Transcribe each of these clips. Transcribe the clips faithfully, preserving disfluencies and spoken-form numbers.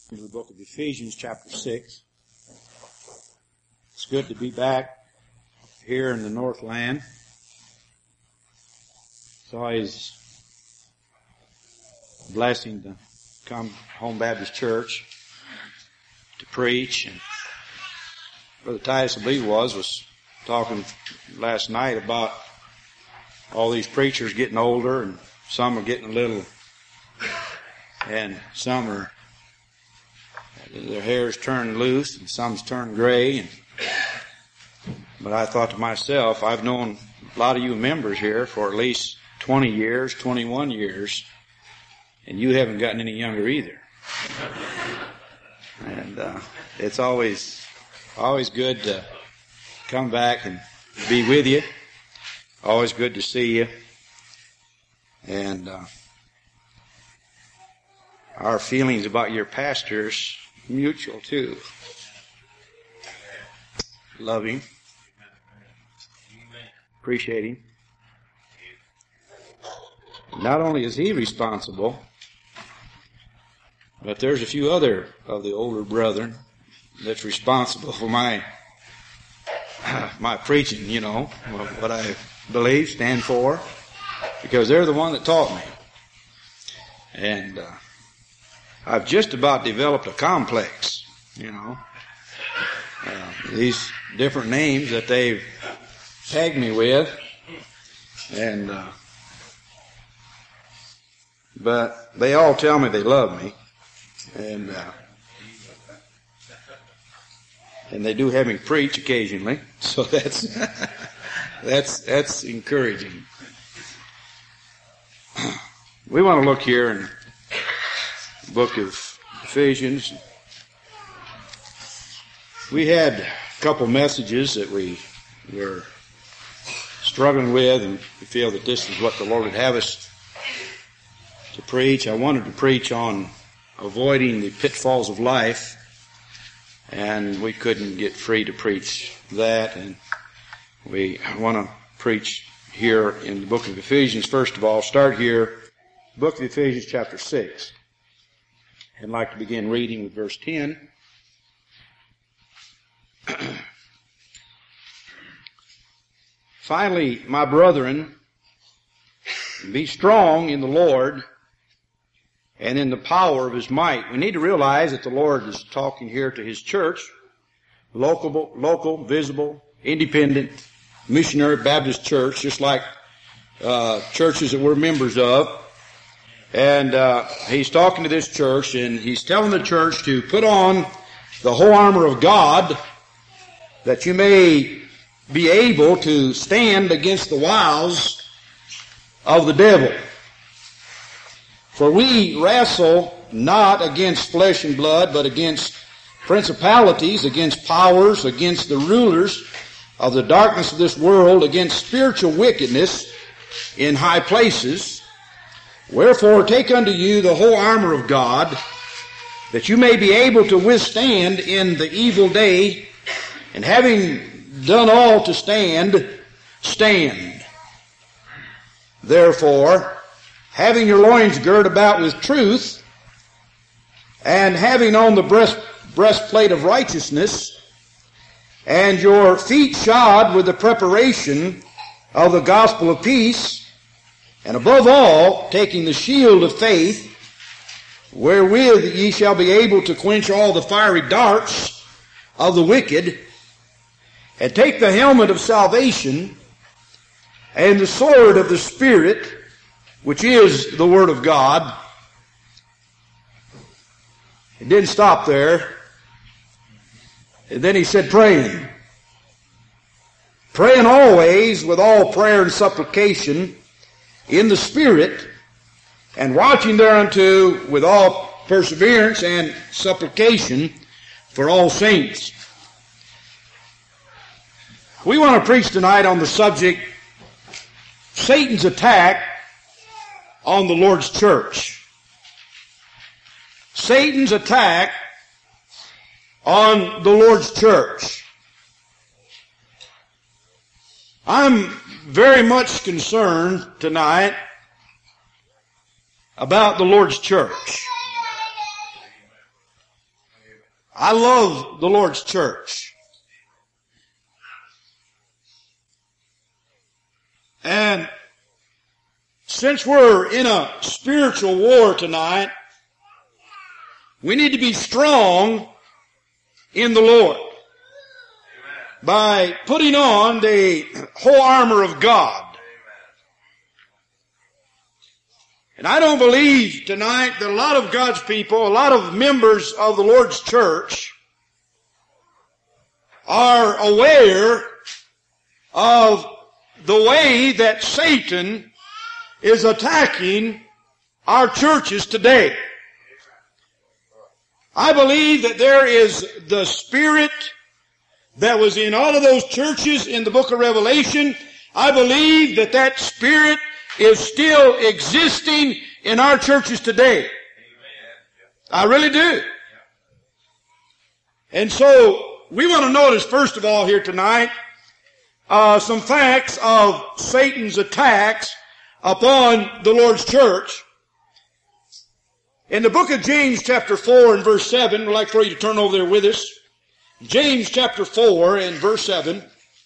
To the book of Ephesians chapter six. It's good to be back here in the Northland. It's always a blessing to come home Baptist Church to preach. And Brother Titus, I believe it was, was talking last night about all these preachers getting older, and some are getting a little, and some are their hair's turned loose and some's turned gray. And, but I thought to myself, I've known a lot of you members here for at least twenty years, twenty-one years, and you haven't gotten any younger either. And uh, it's always, always good to come back and be with you. Always good to see you. And uh, our feelings about your pastors mutual too. Love him. Appreciate him. Not only is he responsible, but there's a few other of the older brethren that's responsible for my my preaching, you know, what I believe, stand for, because they're the one that taught me. And uh, I've just about developed a complex, you know. Uh, these different names that they've tagged me with. And, uh, but they all tell me they love me. And, uh, and they do have me preach occasionally. So that's, that's, that's encouraging. We want to look here in book of Ephesians. We had a couple messages that we were struggling with, and we feel that this is what the Lord would have us to preach. I wanted to preach on avoiding the pitfalls of life, and we couldn't get free to preach that, and we want to preach here in the book of Ephesians. First of all, start here, book of Ephesians chapter six. I'd like to begin reading with verse ten. Finally, my brethren, be strong in the Lord and in the power of His might. We need to realize that the Lord is talking here to His church, local, local, visible, independent, missionary Baptist church, just like uh, churches that we're members of. And uh, he's talking to this church, and he's telling the church to put on the whole armor of God, that you may be able to stand against the wiles of the devil. For we wrestle not against flesh and blood, but against principalities, against powers, against the rulers of the darkness of this world, against spiritual wickedness in high places. Wherefore take unto you the whole armor of God, that you may be able to withstand in the evil day, and having done all to stand, stand. Therefore, having your loins girt about with truth, and having on the breast, breastplate of righteousness, and your feet shod with the preparation of the gospel of peace, and above all, taking the shield of faith, wherewith ye shall be able to quench all the fiery darts of the wicked, and take the helmet of salvation, and the sword of the Spirit, which is the Word of God. It didn't stop there. And then he said, praying. Praying always with all prayer and supplication in the Spirit, and watching thereunto with all perseverance and supplication for all saints. We want to preach tonight on the subject, Satan's attack on the Lord's church. Satan's attack on the Lord's church. I'm very much concerned tonight about the Lord's church. I love the Lord's church. And since we're in a spiritual war tonight, we need to be strong in the Lord by putting on the whole armor of God. And I don't believe tonight that a lot of God's people, a lot of members of the Lord's church are aware of the way that Satan is attacking our churches today. I believe that there is the spirit that was in all of those churches in the book of Revelation. I believe that that spirit is still existing in our churches today. I really do. And so we want to notice first of all here tonight uh, some facts of Satan's attacks upon the Lord's church. In the book of James chapter four and verse seven, we'd like for you to turn over there with us. James chapter four and verse seven.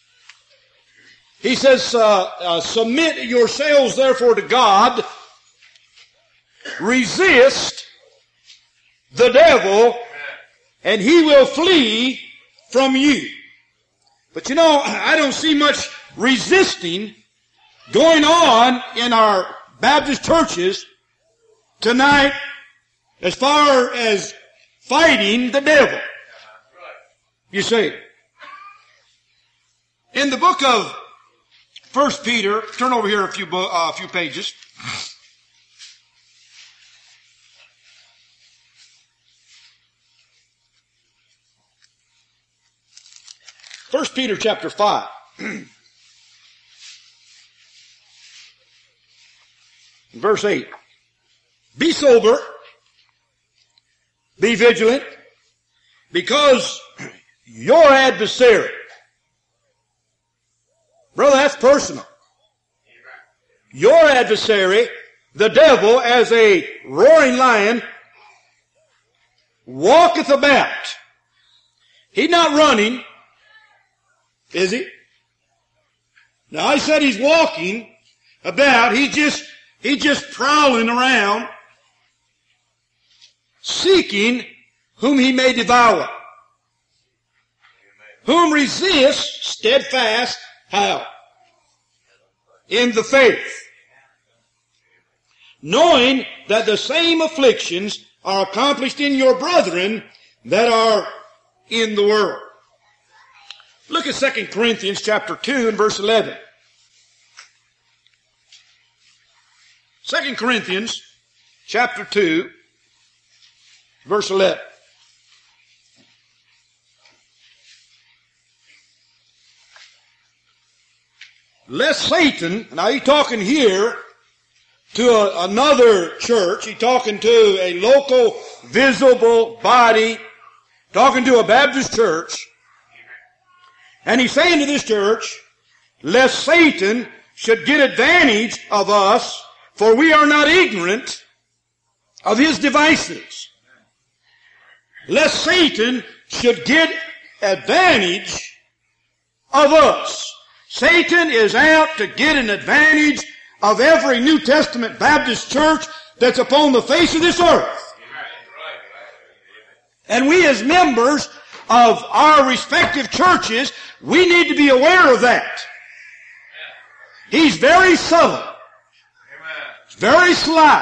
He says, uh, uh, submit yourselves therefore to God, resist the devil, and he will flee from you. But you know, I don't see much resisting going on in our Baptist churches tonight as far as fighting the devil. You see, in the book of First Peter, turn over here a few uh, a few pages. First Peter chapter five. Verse eight. Be sober, be vigilant, because your adversary, brother, that's personal. Your adversary, the devil, as a roaring lion, walketh about. He's not running, is he? Now I said he's walking about. He's just, he's just prowling around, seeking whom he may devour. Whom resist steadfast, how? In the faith. Knowing that the same afflictions are accomplished in your brethren that are in the world. Look at Second Corinthians chapter two and verse eleven. Second Corinthians chapter two, verse eleven. Lest Satan, now he's talking here to a, another church, he's talking to a local visible body, talking to a Baptist church, and he's saying to this church, lest Satan should get advantage of us, for we are not ignorant of his devices. Lest Satan should get advantage of us. Satan is out to get an advantage of every New Testament Baptist church that's upon the face of this earth. And we as members of our respective churches, we need to be aware of that. He's very subtle. Very sly.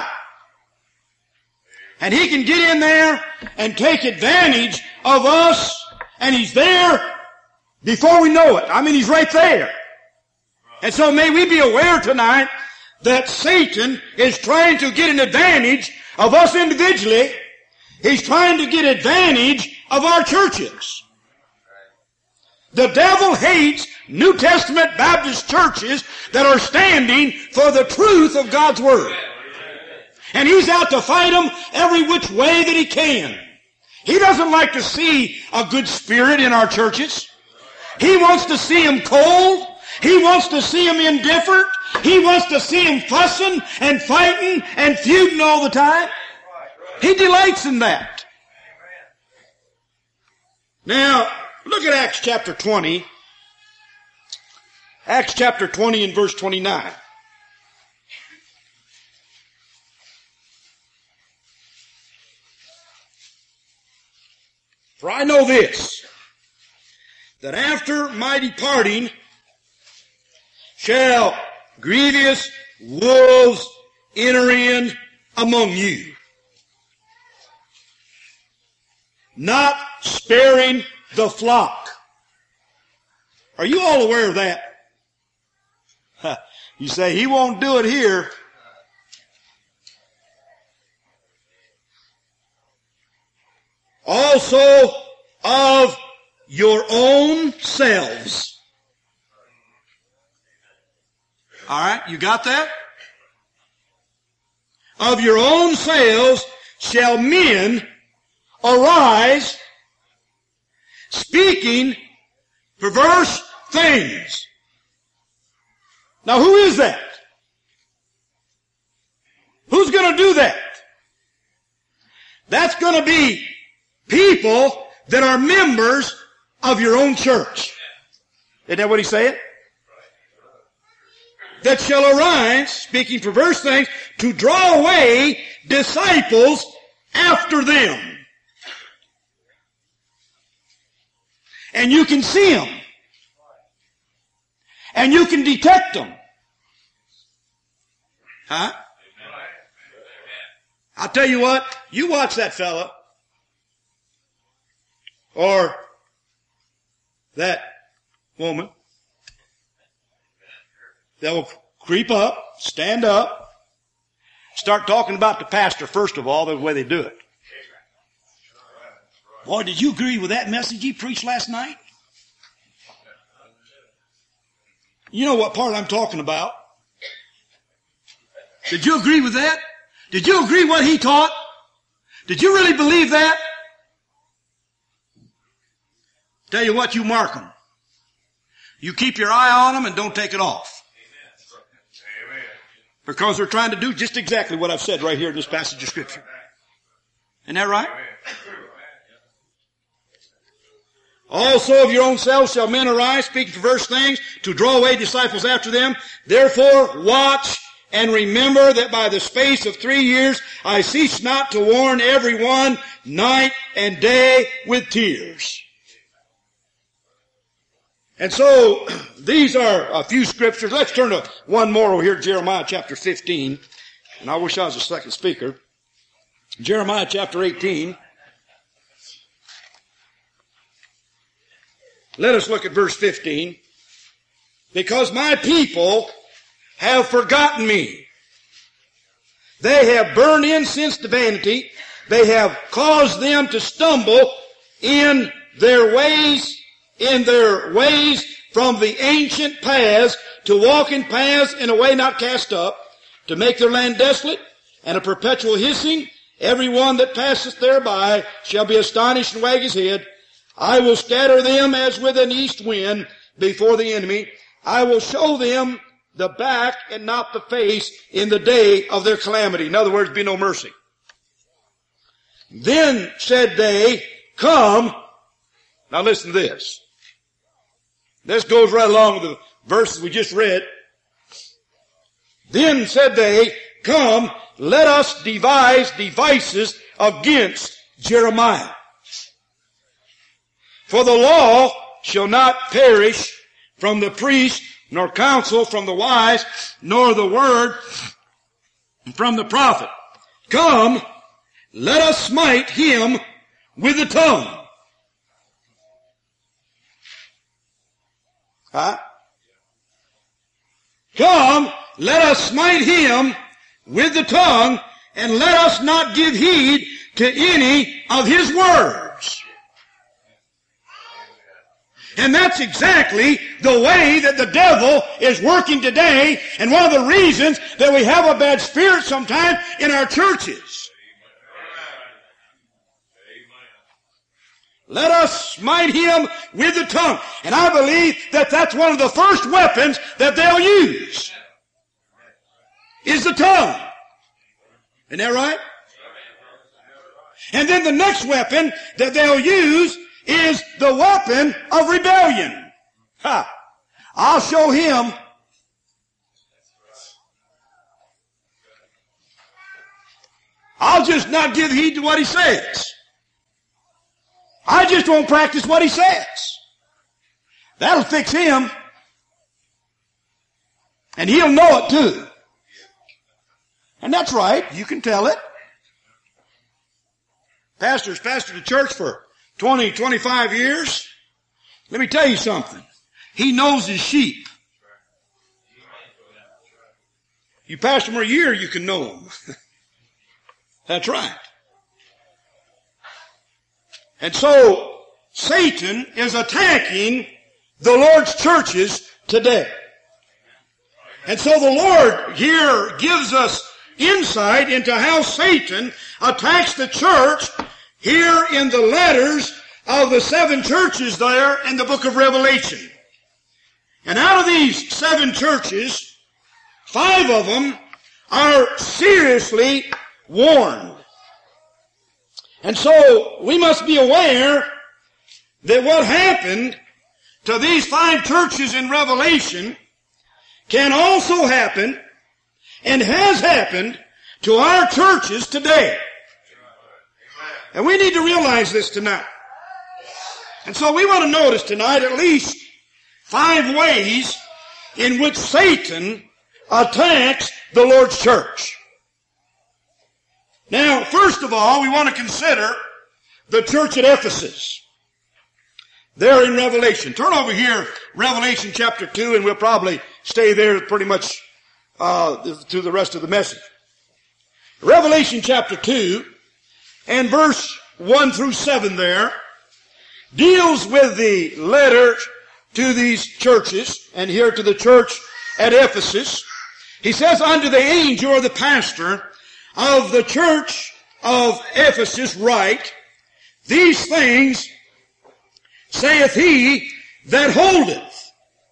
And he can get in there and take advantage of us, and he's there before we know it. I mean, he's right there. And so may we be aware tonight that Satan is trying to get an advantage of us individually. He's trying to get advantage of our churches. The devil hates New Testament Baptist churches that are standing for the truth of God's Word. And he's out to fight them every which way that he can. He doesn't like to see a good spirit in our churches. He wants to see them cold. He wants to see them indifferent. He wants to see them fussing and fighting and feuding all the time. He delights in that. Now, look at Acts chapter twenty. Acts chapter twenty and verse twenty-nine. For I know this, that after my departing shall grievous wolves enter in among you, not sparing the flock. Are you all aware of that? You say, he won't do it here. Also of your own selves. All right, you got that? Of your own selves shall men arise, speaking perverse things. Now who is that? Who's going to do that? That's going to be people that are members of your own church. Isn't that what he's saying? That shall arise, speaking perverse things, to draw away disciples after them. And you can see them. And you can detect them. Huh? I'll tell you what, you watch that fella. Or that woman. They'll creep up, stand up, start talking about the pastor first of all, the way they do it. Boy, did you agree with that message he preached last night? You know what part I'm talking about. Did you agree with that? Did you agree what he taught? Did you really believe that? Tell you what, you mark them. You keep your eye on them and don't take it off. Amen. Because they're trying to do just exactly what I've said right here in this passage of Scripture. Isn't that right? Amen. Also of your own selves shall men arise, speaking perverse things, to draw away disciples after them. Therefore watch and remember that by the space of three years I cease not to warn everyone night and day with tears. And so, these are a few scriptures. Let's turn to one more over here, Jeremiah chapter fifteen. And I wish I was a second speaker. Jeremiah chapter eighteen. Let us look at verse fifteen. Because my people have forgotten me. They have burned incense to vanity. They have caused them to stumble in their ways in their ways from the ancient paths, to walk in paths in a way not cast up, to make their land desolate and a perpetual hissing. Every one that passeth thereby shall be astonished and wag his head. I will scatter them as with an east wind before the enemy. I will show them the back and not the face in the day of their calamity. In other words, be no mercy. Then said they, come. Now listen to this. This goes right along with the verses we just read. Then said they, come, let us devise devices against Jeremiah. For the law shall not perish from the priest, nor counsel from the wise, nor the word from the prophet. Come, let us smite him with the tongue. Huh? Come, let us smite him with the tongue, and let us not give heed to any of his words. And that's exactly the way that the devil is working today, and one of the reasons that we have a bad spirit sometimes in our churches. Let us smite him with the tongue. And I believe that that's one of the first weapons that they'll use, is the tongue. Isn't that right? And then the next weapon that they'll use is the weapon of rebellion. Ha! I'll show him. I'll just not give heed to what he says. I just won't practice what he says. That'll fix him. And he'll know it too. And that's right. You can tell it. Pastor's pastored the church for twenty, twenty-five years. Let me tell you something. He knows his sheep. You pastor him a year, you can know him. That's right. And so, Satan is attacking the Lord's churches today. And so the Lord here gives us insight into how Satan attacks the church here in the letters of the seven churches there in the book of Revelation. And out of these seven churches, five of them are seriously warned. And so we must be aware that what happened to these five churches in Revelation can also happen and has happened to our churches today. And we need to realize this tonight. And so we want to notice tonight at least five ways in which Satan attacks the Lord's church. Now, first of all, we want to consider the church at Ephesus. There in Revelation. Turn over here, Revelation chapter two, and we'll probably stay there pretty much uh, through the rest of the message. Revelation chapter two, and verse one through seven there, deals with the letter to these churches, and here to the church at Ephesus. He says, unto the angel or the pastor of the church of Ephesus write, these things saith he that holdeth.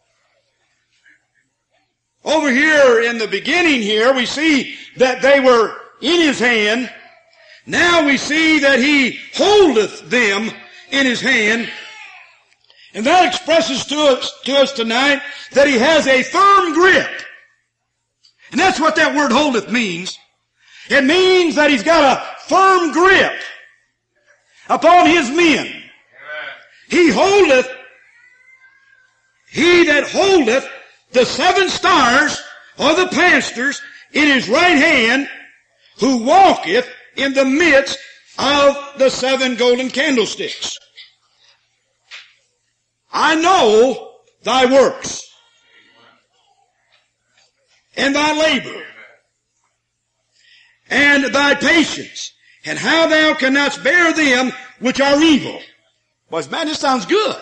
Over here in the beginning here, we see that they were in his hand. Now we see that he holdeth them in his hand. And that expresses to us, to us tonight that he has a firm grip. And that's what that word holdeth means. It means that he's got a firm grip upon his men. Amen. He holdeth, he that holdeth the seven stars or the pastors in his right hand, who walketh in the midst of the seven golden candlesticks. I know thy works and thy labor and thy patience, and how thou canst bear them which are evil. Well, man, this sounds good.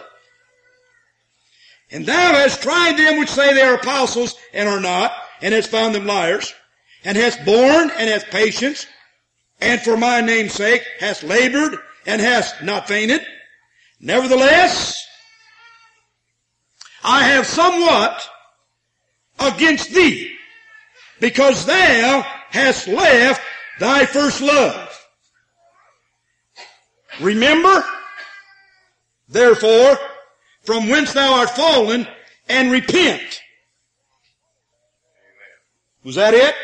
And thou hast tried them which say they are apostles and are not, and hast found them liars, and hast borne and hast patience, and for my name's sake hast labored and hast not fainted. Nevertheless, I have somewhat against thee, because thou hast left thy first love. Remember, therefore, from whence thou art fallen, and repent. Was that it?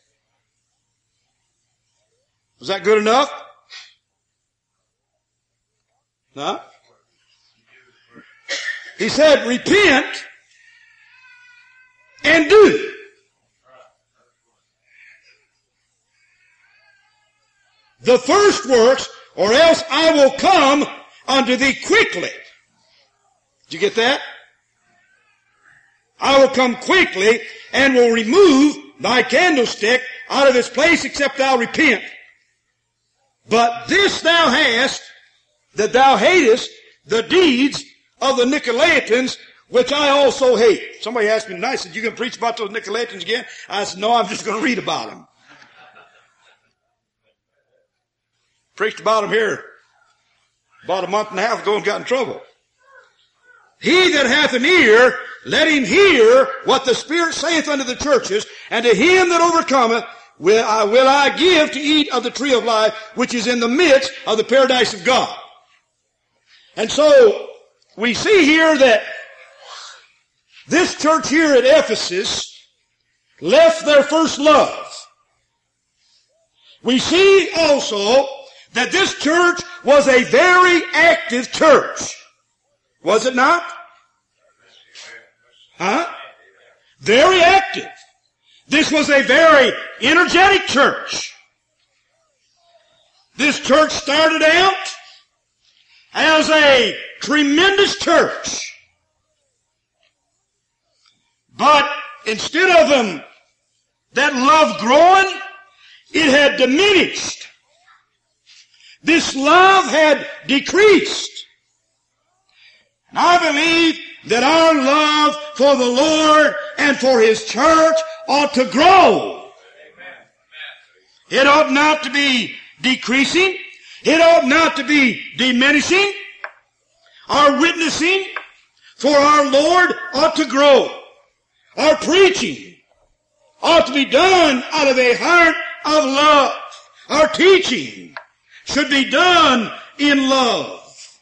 Was that good enough? No? He said, repent and do. The first works, or else I will come unto thee quickly. Did you get that? I will come quickly and will remove thy candlestick out of its place except thou repent. But this thou hast, that thou hatest the deeds of the Nicolaitans, which I also hate. Somebody asked me tonight, said, you going to preach about those Nicolaitans again? I said, no, I'm just going to read about them. Preached about them here about a month and a half ago and got in trouble. He that hath an ear, let him hear what the Spirit saith unto the churches, and to him that overcometh will I, will I give to eat of the tree of life, which is in the midst of the paradise of God. And so we see here that this church here at Ephesus left their first love. We see also that this church was a very active church. Was it not? Huh? Very active. This was a very energetic church. This church started out as a tremendous church. But instead of them, that love growing, it had diminished. This love had decreased. And I believe that our love for the Lord and for His church ought to grow. It ought not to be decreasing. It ought not to be diminishing. Our witnessing for our Lord ought to grow. Our preaching ought to be done out of a heart of love. Our teaching should be done in love.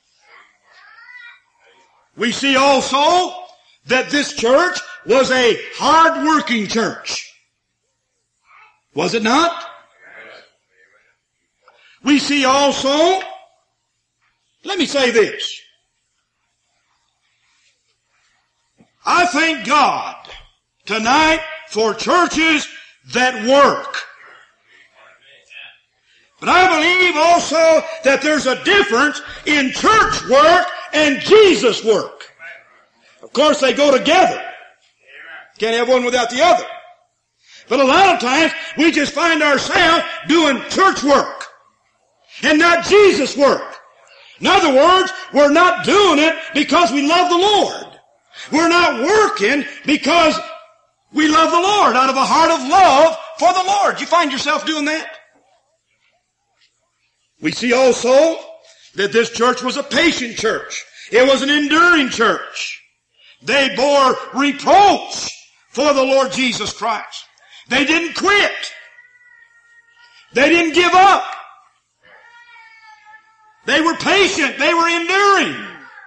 We see also that this church was a hard-working church. Was it not? We see also, let me say this. I thank God tonight for churches that work. But I believe also that there's a difference in church work and Jesus work. Of course, they go together. Can't have one without the other. But a lot of times, we just find ourselves doing church work and not Jesus work. In other words, we're not doing it because we love the Lord. We're not working because we love the Lord out of a heart of love for the Lord. You find yourself doing that? We see also that this church was a patient church. It was an enduring church. They bore reproach for the Lord Jesus Christ. They didn't quit. They didn't give up. They were patient. They were enduring.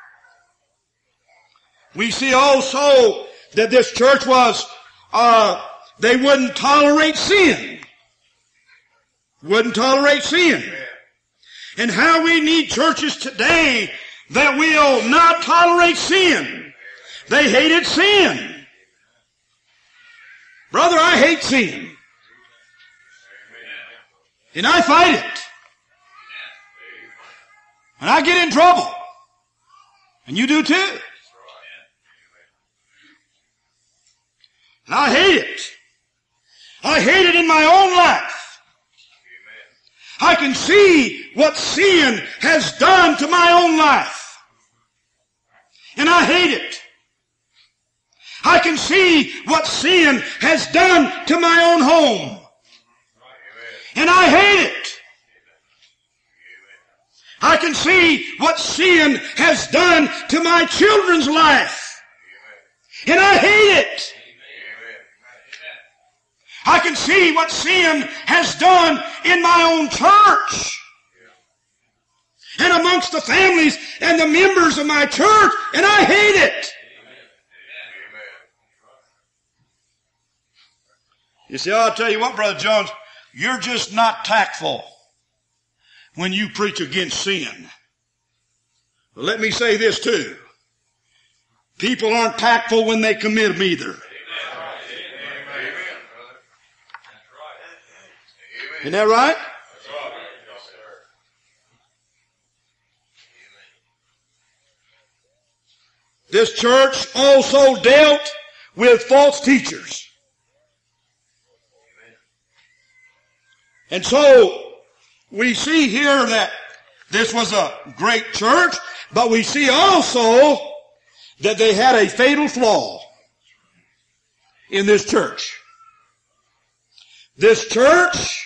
We see also that this church was, uh, they wouldn't tolerate sin. Wouldn't tolerate sin. And how we need churches today that will not tolerate sin. They hated sin. Brother, I hate sin. And I fight it. And I get in trouble. And you do too. And I hate it. I hate it in my own life. I can see what sin has done to my own life. And I hate it. I can see what sin has done to my own home. And I hate it. I can see what sin has done to my children's life. And I hate it. I can see what sin has done in my own church and amongst the families and the members of my church, and I hate it. You see, I'll tell you what, Brother Jones, you're just not tactful when you preach against sin. But let me say this too. People aren't tactful when they commit them either. Isn't that right? This church also dealt with false teachers. And so we see here that this was a great church, but we see also that they had a fatal flaw in this church. This church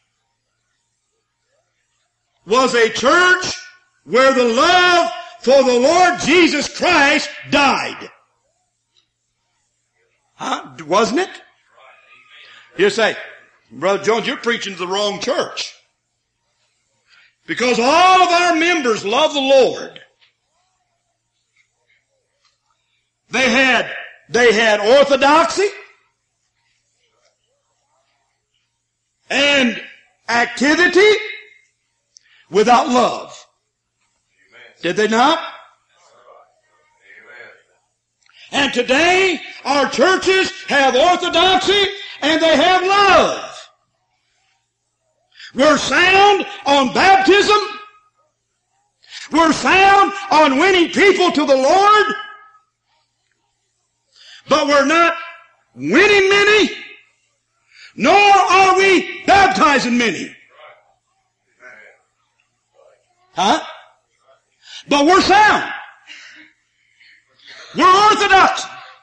was a church where the love for the Lord Jesus Christ died. Huh? Wasn't it? You say, Brother Jones, you're preaching to the wrong church. Because all of our members love the Lord. They had, they had orthodoxy and activity without love. Did they not? And today, our churches have orthodoxy and they have love. We're sound on baptism. We're sound on winning people to the Lord. But we're not winning many, nor are we baptizing many. Huh? But we're sound. We're orthodox.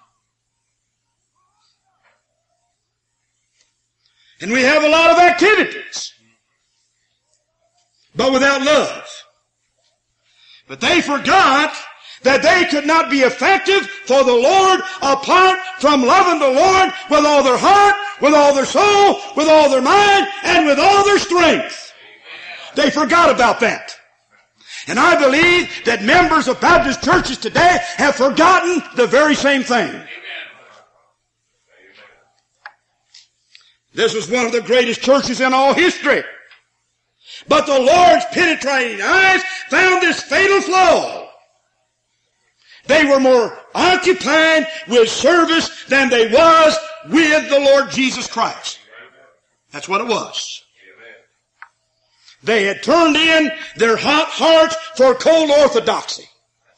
And we have a lot of activities, but without love. But they forgot that they could not be effective for the Lord apart from loving the Lord with all their heart, with all their soul, with all their mind, and with all their strength. They forgot about that. And I believe that members of Baptist churches today have forgotten the very same thing. Amen. This was one of the greatest churches in all history. But the Lord's penetrating eyes found this fatal flaw. They were more occupied with service than they was with the Lord Jesus Christ. That's what it was. They had turned in their hot hearts for cold orthodoxy.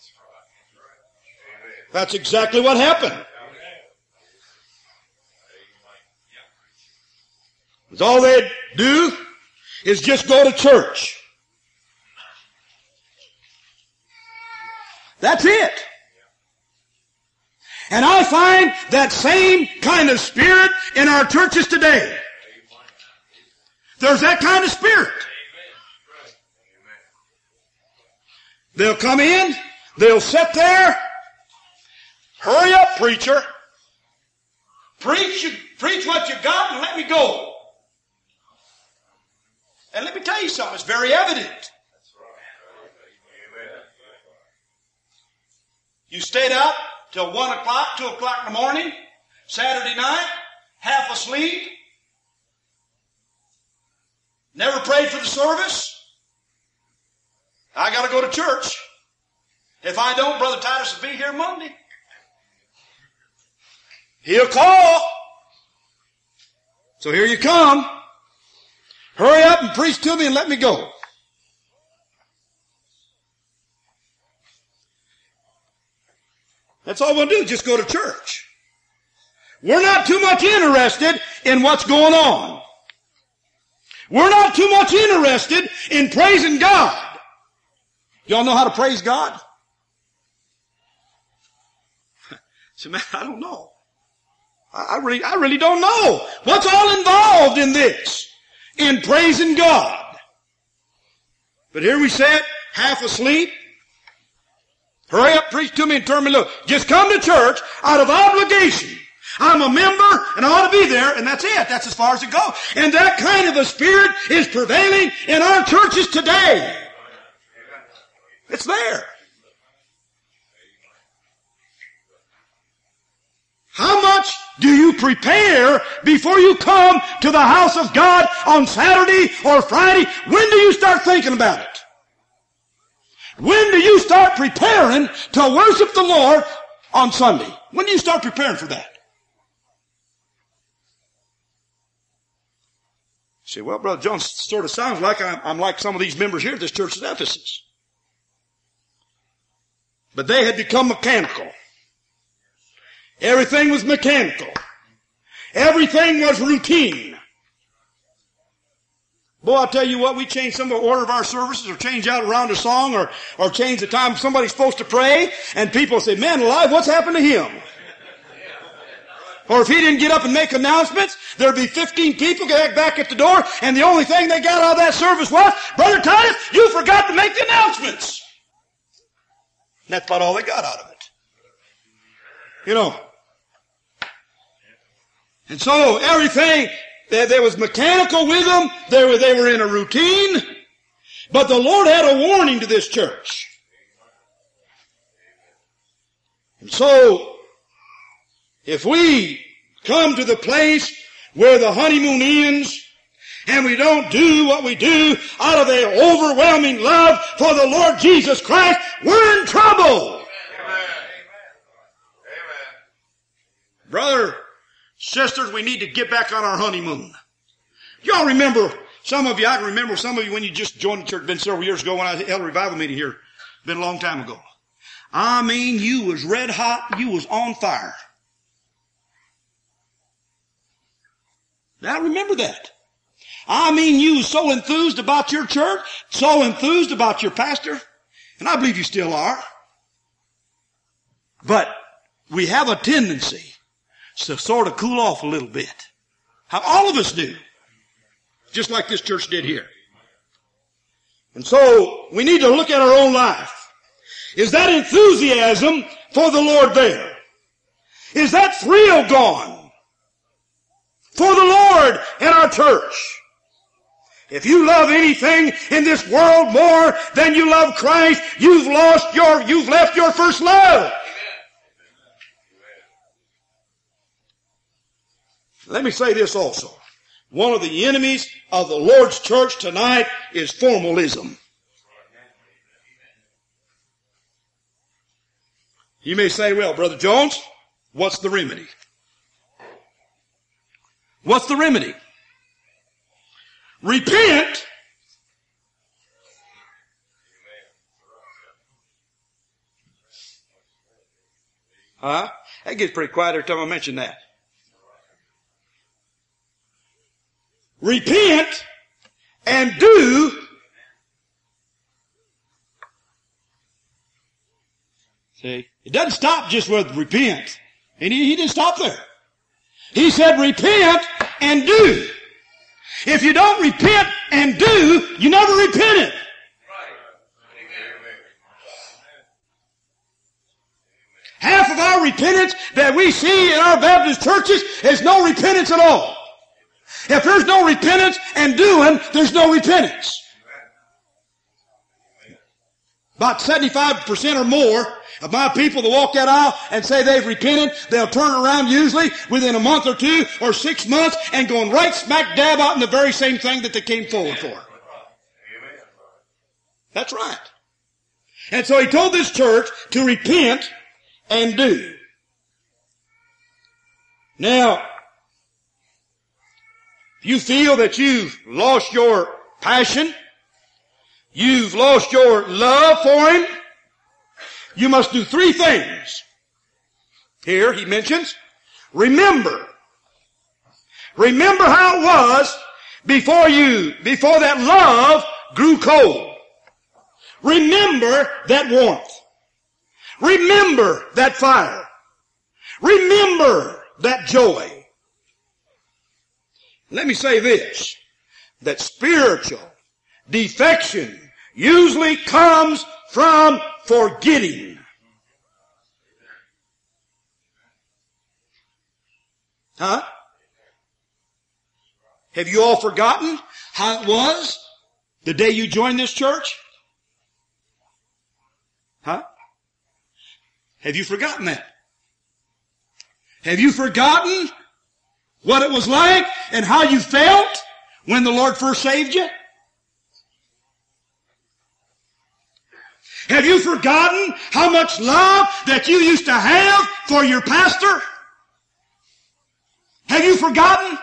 That's exactly what happened. Because all they'd do is just go to church. That's it. And I find that same kind of spirit in our churches today. There's that kind of spirit. They'll come in, they'll sit there, hurry up, preacher. Preach, preach what you got and let me go. And let me tell you something, it's very evident. You stayed up till one o'clock, two o'clock in the morning, Saturday night, half asleep, never prayed for the service. I got to go to church. If I don't, Brother Titus will be here Monday. He'll call. So here you come. Hurry up and preach to me and let me go. That's all we'll do, just go to church. We're not too much interested in what's going on. We're not too much interested in praising God. Y'all know how to praise God? So man, I don't know. I, I really, I really don't know. What's all involved in this? In praising God. But here we sit, half asleep. Hurry up, preach to me and turn me loose. Just come to church out of obligation. I'm a member and I ought to be there, and that's it. That's as far as it goes. And that kind of a spirit is prevailing in our churches today. It's there. How much do you prepare before you come to the house of God on Saturday or Friday? When do you start thinking about it? When do you start preparing to worship the Lord on Sunday? When do you start preparing for that? You say, well, Brother Jones, sort of sounds like I'm, I'm like some of these members here at this church at Ephesus. But they had become mechanical. Everything was mechanical. Everything was routine. Boy, I'll tell you what, we change some of the order of our services or change out around a song or, or change the time somebody's supposed to pray, and people say, man alive, what's happened to him? Or if he didn't get up and make announcements, there'd be fifteen people get back at the door, and the only thing they got out of that service was, Brother Titus, you forgot to make the announcements. And that's about all they got out of it. You know. And so everything, there, there was mechanical with them. They were, they were in a routine. But the Lord had a warning to this church. And so If we come to the place where the honeymoon ends and we don't do what we do out of an overwhelming love for the Lord Jesus Christ, we're in trouble. Amen. Amen. Brother, sisters, we need to get back on our honeymoon. Y'all remember, some of you, I can remember some of you when you just joined the church, been several years ago when I held a revival meeting here, been a long time ago. I mean, you was red hot, you was on fire. Now remember that. I mean, you was so enthused about your church, so enthused about your pastor, and I believe you still are. But we have a tendency to sort of cool off a little bit. How all of us do. Just like this church did here. And so we need to look at our own life. Is that enthusiasm for the Lord there? Is that thrill gone for the Lord and our church? If you love anything in this world more than you love Christ, you've lost your, you've left your first love. Let me say this also. One of the enemies of the Lord's church tonight is formalism. You may say, well, Brother Jones, what's the remedy? What's the remedy? Repent. Huh? That gets pretty quiet every time I mention that. Repent and do see, it doesn't stop just with repent. And he, he didn't stop there. He said repent and do. If you don't repent and do, you never repented. Half of our repentance that we see in our Baptist churches is no repentance at all. If there's no repentance and doing, there's no repentance. About seventy-five percent or more of my people that walk that aisle and say they've repented, they'll turn around usually within a month or two or six months and going right smack dab out in the very same thing that they came forward for. That's right. And so he told this church to repent and do. Now, if you feel that you've lost your passion, you've lost your love for him, you must do three things. Here he mentions, remember. Remember how it was before you, before that love grew cold. Remember that warmth. Remember that fire. Remember that joy. Let me say this, that spiritual defection usually comes from forgetting. Huh? Have you all forgotten how it was the day you joined this church? Huh? Have you forgotten that? Have you forgotten what it was like and how you felt when the Lord first saved you? Have you forgotten how much love that you used to have for your pastor? Have you forgotten?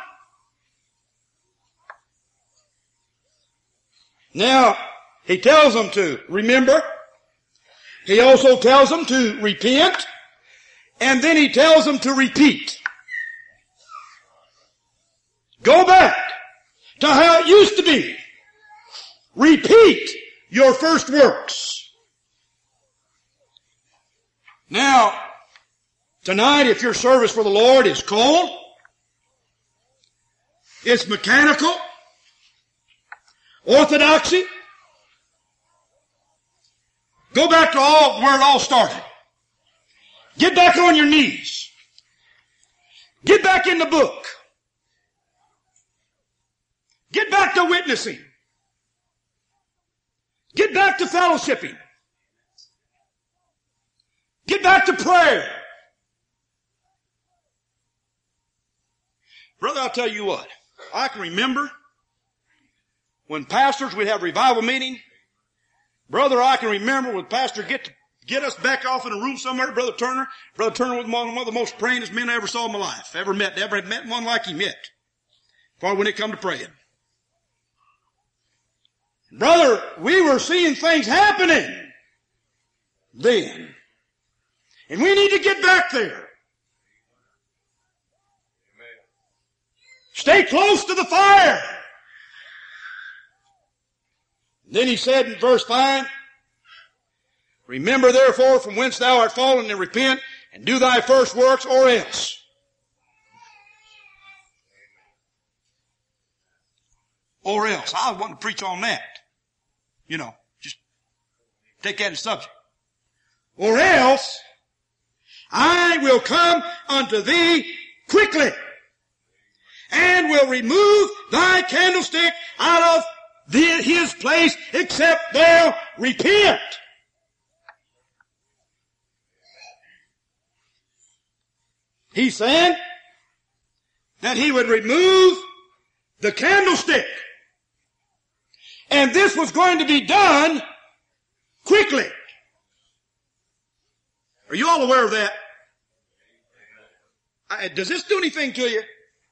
Now, he tells them to remember. He also tells them to repent. And then he tells them to repeat. Go back to how it used to be. Repeat your first works. Now, tonight, if your service for the Lord is cold, it's mechanical, orthodoxy, go back to all where it all started. Get back on your knees. Get back in the book. Get back to witnessing. Get back to fellowshipping. Get back to prayer. Brother, I'll tell you what. I can remember when pastors would have revival meeting. Brother, I can remember when pastor get to get us back off in a room somewhere. Brother Turner, Brother Turner was one of the most prayingest men I ever saw in my life. Ever met, ever met one like him yet. For when it come to praying. Brother, we were seeing things happening then. And we need to get back there. Stay close to the fire. Then he said in verse five, remember therefore from whence thou art fallen and repent and do thy first works or else. Or else. I want to preach on that. You know, just take that as subject. Or else I will come unto thee quickly and will remove thy candlestick out of the, his place except thou repent. He said that he would remove the candlestick. And this was going to be done quickly. Are you all aware of that? I, does this do anything to you?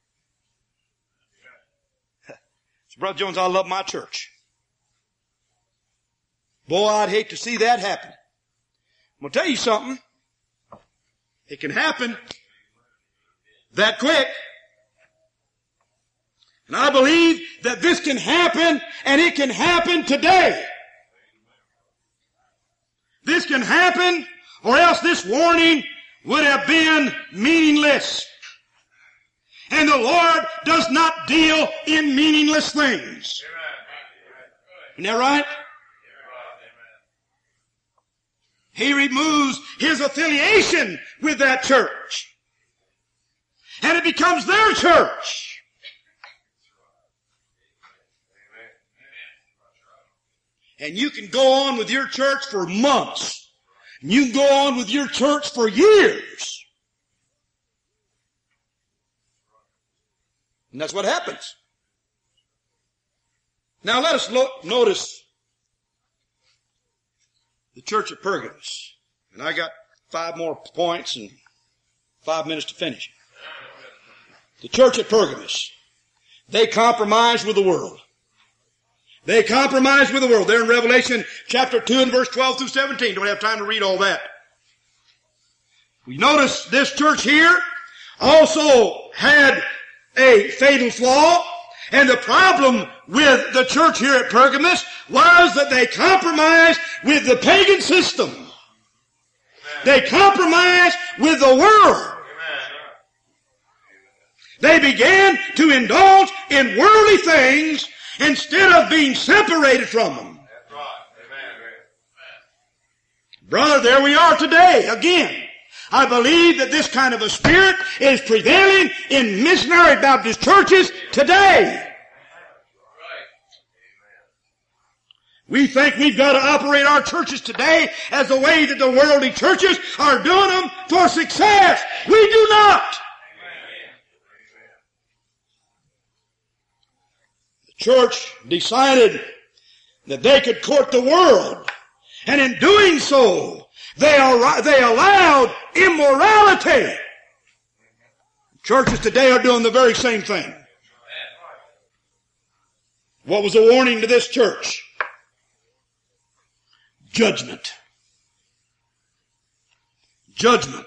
So, Brother Jones, I love my church. Boy, I'd hate to see that happen. I'm going to tell you something. It can happen that quick. And I believe that this can happen, and it can happen today. This can happen, or else this warning would have been meaningless. And the Lord does not deal in meaningless things. Isn't that right? He removes his affiliation with that church. And it becomes their church. And you can go on with your church for months. And you can go on with your church for years. And that's what happens. Now let us look, notice the church at Pergamos. And I got five more points and five minutes to finish. The church at Pergamos. They compromised with the world. They compromised with the world. They're in Revelation chapter two and verse twelve through seventeen. Don't have time to read all that. We notice this church here also had a fatal flaw. And the problem with the church here at Pergamos was that they compromised with the pagan system. Amen. They compromised with the world. Amen. They began to indulge in worldly things instead of being separated from them. That's right. Amen. Brother, there we are today again. I believe that this kind of a spirit is prevailing in missionary Baptist churches today. We think we've got to operate our churches today as the way that the worldly churches are doing them for success. We do not. The church decided that they could court the world, and in doing so, they, are, they allowed immorality. Churches today are doing the very same thing. What was the warning to this church? Judgment. Judgment.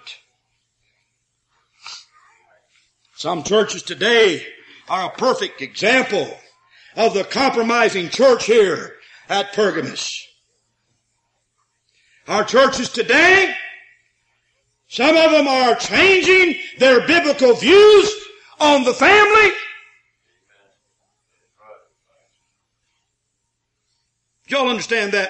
Some churches today are a perfect example of the compromising church here at Pergamos. Our churches today, some of them are changing their biblical views on the family. Do y'all understand that?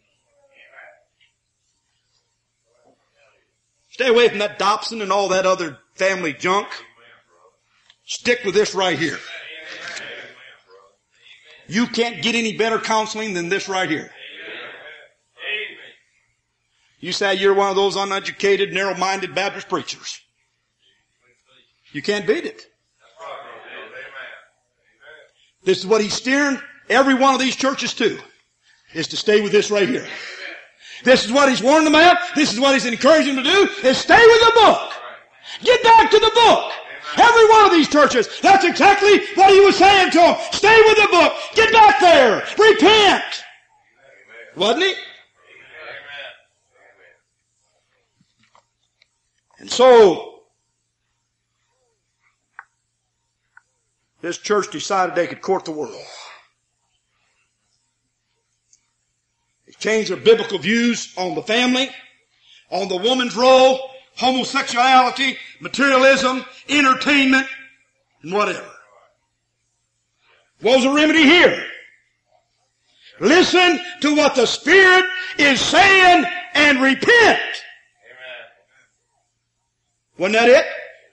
Stay away from that Dobson and all that other family junk. Stick with this right here. You can't get any better counseling than this right here. You say you're one of those uneducated, narrow-minded Baptist preachers. You can't beat it. This is what he's steering every one of these churches to, is to stay with this right here. This is what he's warning them about. This is what he's encouraging them to do, is stay with the book. Get back to the book. Every one of these churches, that's exactly what he was saying to them. Stay with the book. Get back there. Repent. Wasn't he? And so, this church decided they could court the world. They changed their biblical views on the family, on the woman's role, homosexuality, materialism, entertainment, and whatever. What was the remedy here? Listen to what the Spirit is saying and repent. Wasn't that it?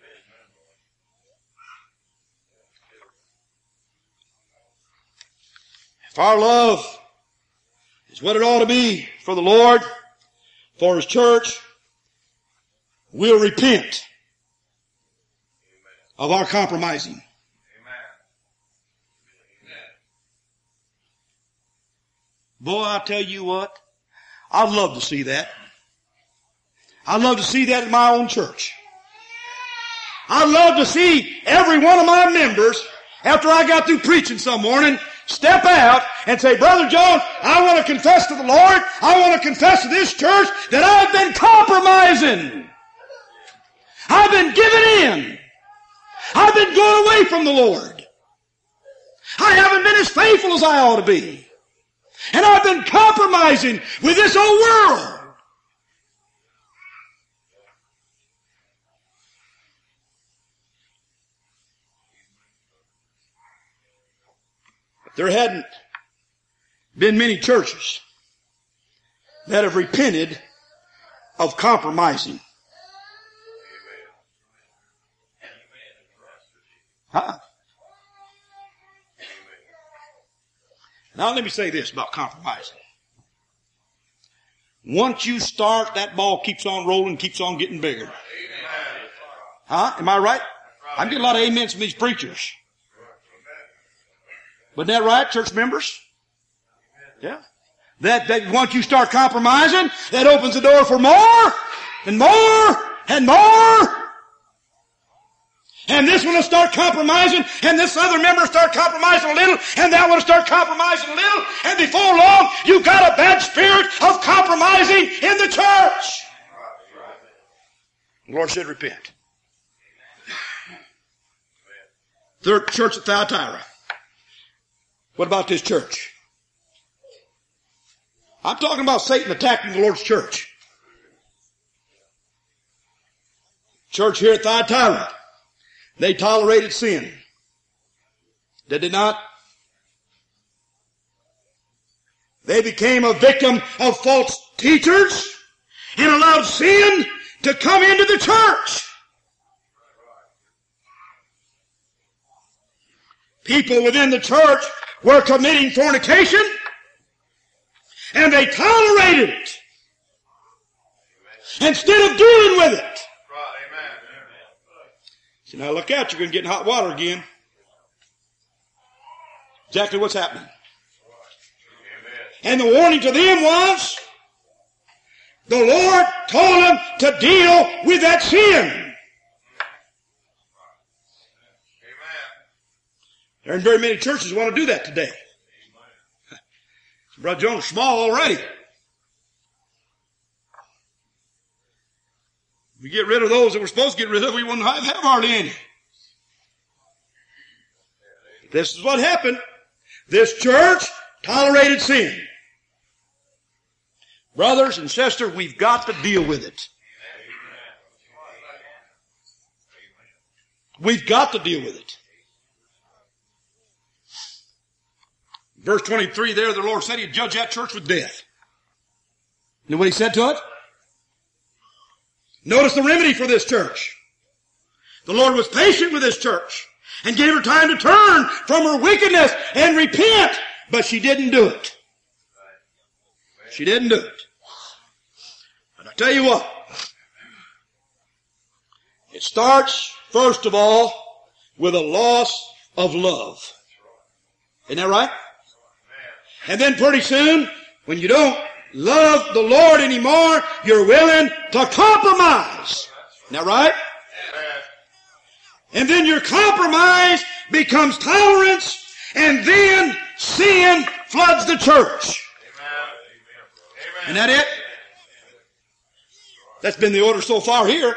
If our love is what it ought to be for the Lord, for His church, we'll repent of our compromising. Boy, I tell you what, I'd love to see that. I'd love to see that in my own church. I'd love to see every one of my members, after I got through preaching some morning, step out and say, Brother John, I want to confess to the Lord, I want to confess to this church that I've been compromising. I've been giving in. I've been going away from the Lord. I haven't been as faithful as I ought to be. And I've been compromising with this old world. There hadn't been many churches that have repented of compromising. Huh? Now let me say this about compromising. Once you start, that ball keeps on rolling, keeps on getting bigger. Huh? Am I right? I'm getting a lot of amens from these preachers. Wasn't that right, church members? Yeah. That, that once you start compromising, that opens the door for more, and more, and more. And this one will start compromising, and this other member will start compromising a little, and that one will start compromising a little, and before long, you've got a bad spirit of compromising in the church. The Lord said, repent. Third church at Thyatira. What about this church? I'm talking about Satan attacking the Lord's church. Church here at Thyatira. They tolerated sin. Did they not? They became a victim of false teachers and allowed sin to come into the church. People within the church were committing fornication, and they tolerated it instead of dealing with it. So now look out, you're going to get in hot water again. Exactly what's happening. And the warning to them was, the Lord told them to deal with that sin. There aren't very many churches that want to do that today. Brother Jones, small already. We get rid of those that we're supposed to get rid of, we wouldn't have, have hardly any. This is what happened. This church tolerated sin. Brothers and sisters, we've got to deal with it. We've got to deal with it. Verse twenty-three there, the Lord said He'd judge that church with death. You know what He said to it? Notice the remedy for this church. The Lord was patient with this church and gave her time to turn from her wickedness and repent, but she didn't do it. She didn't do it. And I tell you what, it starts, first of all, with a loss of love. Isn't that right? And then pretty soon, when you don't love the Lord anymore, you're willing to compromise. Isn't that right? And then your compromise becomes tolerance, and then sin floods the church. Isn't that it? That's been the order so far here.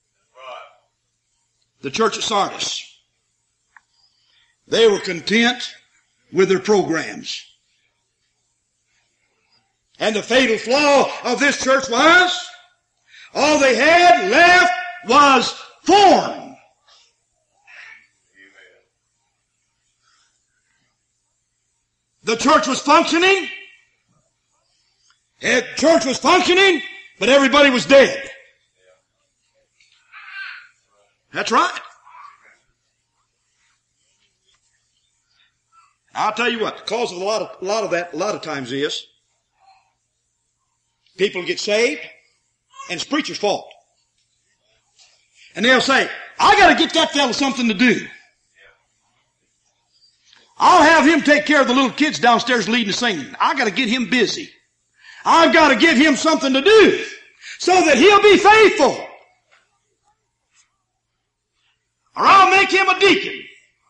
The church at Sardis. They were content with their programs. And the fatal flaw of this church was, all they had left was form. The church was functioning. The church was functioning, but everybody was dead. That's right. I'll tell you what, the cause of a lot of, a lot of that, a lot of times is, people get saved, and it's preacher's fault. And they'll say, I gotta get that fellow something to do. I'll have him take care of the little kids downstairs leading and singing. I gotta get him busy. I've gotta give him something to do, so that he'll be faithful. Or I'll make him a deacon.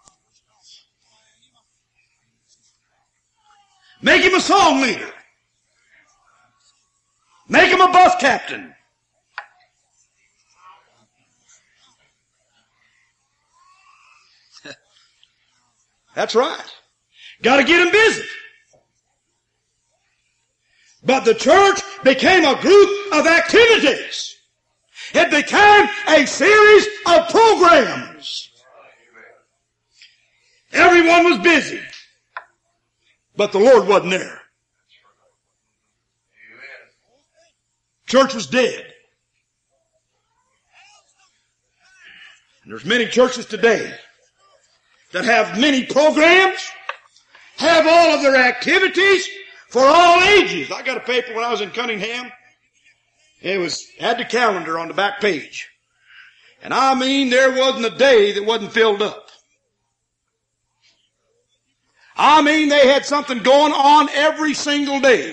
Make him a song leader. Make him a bus captain. That's right. Got to get him busy. But the church became a group of activities. It became a series of programs. Everyone was busy. But the Lord wasn't there. Church was dead. And there's many churches today that have many programs, have all of their activities for all ages. I got a paper when I was in Cunningham. It was had the calendar on the back page. And I mean, there wasn't a day that wasn't filled up. I mean, they had something going on every single day.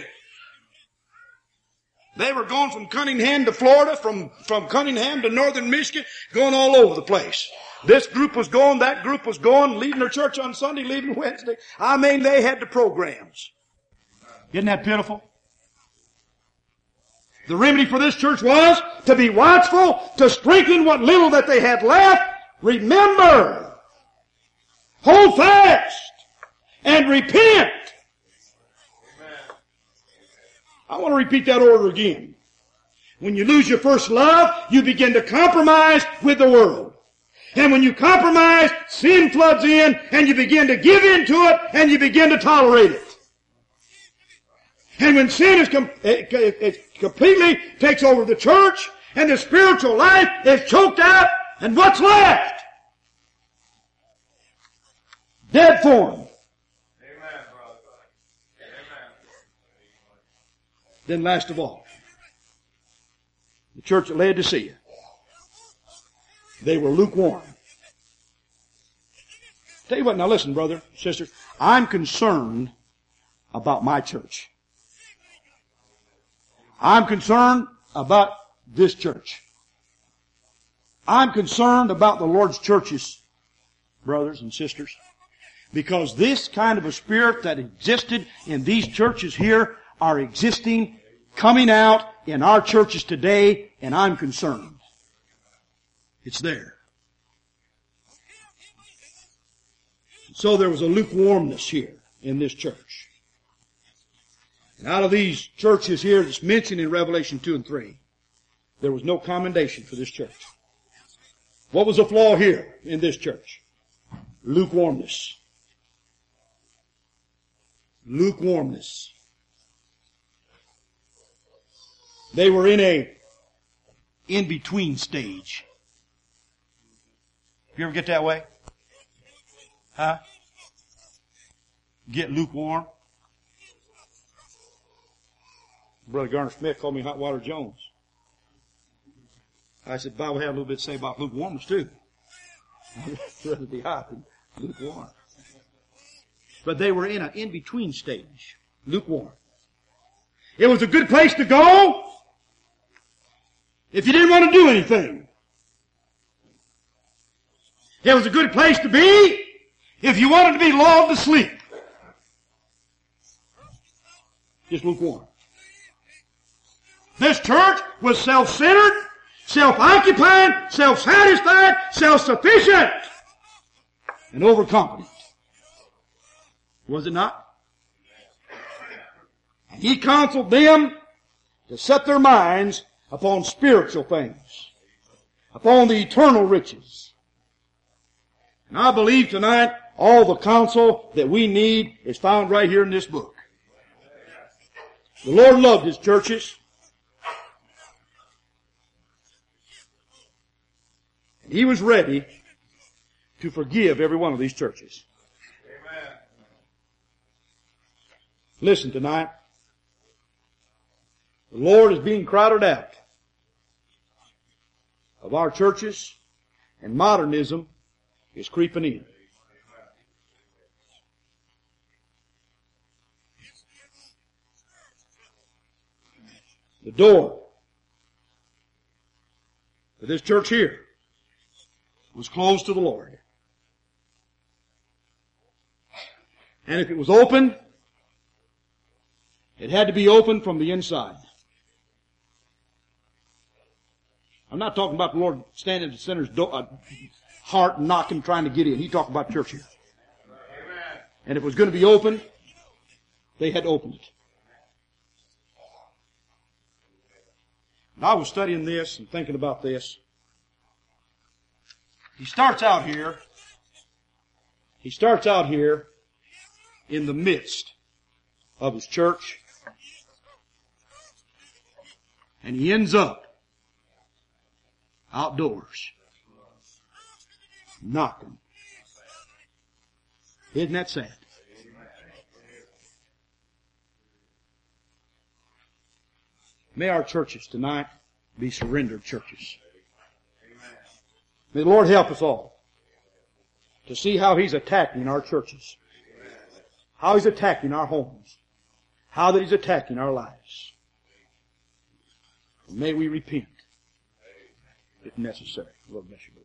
They were going from Cunningham to Florida, from, from Cunningham to northern Michigan, going all over the place. This group was going, that group was going, leaving their church on Sunday, leaving Wednesday. I mean, they had the programs. Isn't that pitiful? The remedy for this church was to be watchful, to strengthen what little that they had left. Remember, hold fast, and repent. I want to repeat that order again. When you lose your first love, you begin to compromise with the world. And when you compromise, sin floods in, and you begin to give in to it, and you begin to tolerate it. And when sin is com- it, it, it completely takes over the church, and the spiritual life is choked out, and what's left? Dead form. Amen, brother. Amen. Then last of all, the church at Laodicea. They were lukewarm. Tell you what, now listen, brother, sister, I'm concerned about my church. I'm concerned about this church. I'm concerned about the Lord's churches, brothers and sisters, because this kind of a spirit that existed in these churches here are existing, coming out in our churches today, and I'm concerned. It's there. So there was a lukewarmness here in this church. And out of these churches here that's mentioned in Revelation two and three, there was no commendation for this church. What was the flaw here in this church? Lukewarmness. Lukewarmness. They were in a in-between stage. You ever get that way? Huh? Get lukewarm? Brother Garner Smith called me Hot Water Jones. I said, Bible had a little bit to say about lukewarmness too. I'd rather be hot than lukewarm. but they were in an in-between stage, lukewarm. It was a good place to go if you didn't want to do anything. It was a good place to be if you wanted to be lulled to sleep. Just lukewarm. This church was self-centered, self-occupied, self-satisfied, self-sufficient, and overconfident. Was it not? And he counseled them to set their minds upon spiritual things, upon the eternal riches. And I believe tonight all the counsel that we need is found right here in this book. The Lord loved His churches. And He was ready to forgive every one of these churches. Amen. Listen tonight. The Lord is being crowded out of our churches, and modernism is creeping in. The door for this church here was closed to the Lord. And if it was open, it had to be open from the inside. I'm not talking about the Lord standing at the sinner's door, uh, heart knocking, trying to get in. He's talking about church here. Amen. And if it was going to be open, they had opened it. And I was studying this and thinking about this. He starts out here, he starts out here in the midst of his church, and he ends up outdoors, knocking. Isn't that sad? May our churches tonight be surrendered churches. May the Lord help us all to see how He's attacking our churches, how He's attacking our homes, how that He's attacking our lives. And may we repent if necessary. Lord bless you.